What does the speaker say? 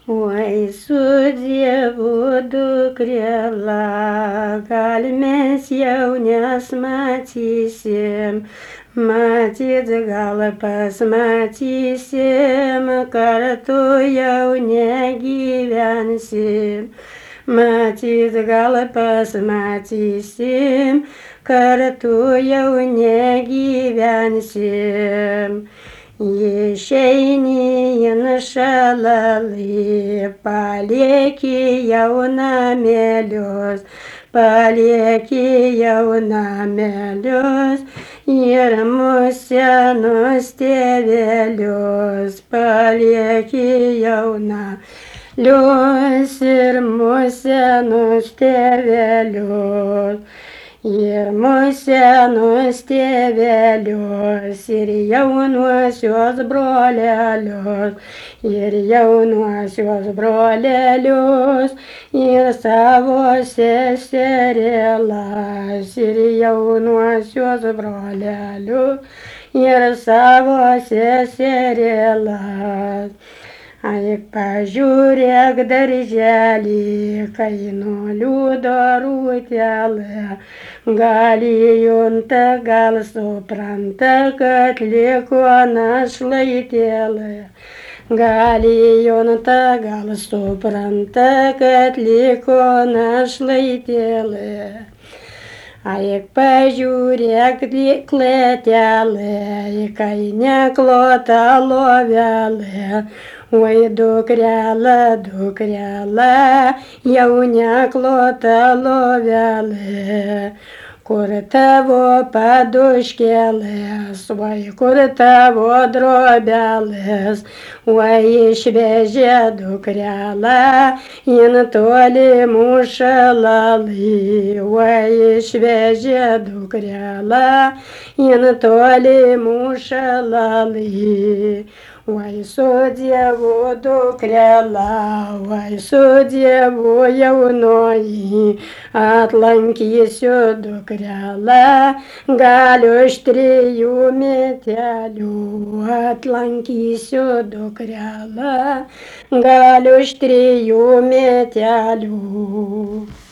Oi, su Dievu dukrėla, gal mes jau nesmatysim, matyt, gal pasmatysim, kartu jau negyvensim. Matyt, gal pasmatysim, kartu jau negyvensim. Išeini į šalalį, palieki jaunamelius, palieki jaunamelius ir mūsų senus tėvelius, palieki jaunamelius ir mūsų senus tėvelius. Ir mūsų senus tėvelius, ir jaunuosius brolelius, ir jaunuosius brolelius, ir savo seserėlas, ir jaunuosius brolelius, ir savo seserėlas. Aik pažiūrėk darželį, kai nuliūdo rūtelė, gal įjunta, gal supranta, kad liko našlaitėlė. Gal įjunta, gal supranta, kad liko našlaitėlė. Aik pažiūrėk kletelė, kai neklota lovelė. Oi, dukrelė, dukrelė, jau neklota lovelė. Kur tavo paduškėlės, oi, kur tavo drobelės, oi, išvežė dukrelę, in tolimų šalalį, oi, išvežė dukrelę, in tolimų šalalį. Oi, su Dievu dukrela, oi, su Dievu jaunoji, atlankysiu dukrelą, gal už 3 metelių, atlankysiu dukrelą, gal už 3 metelių.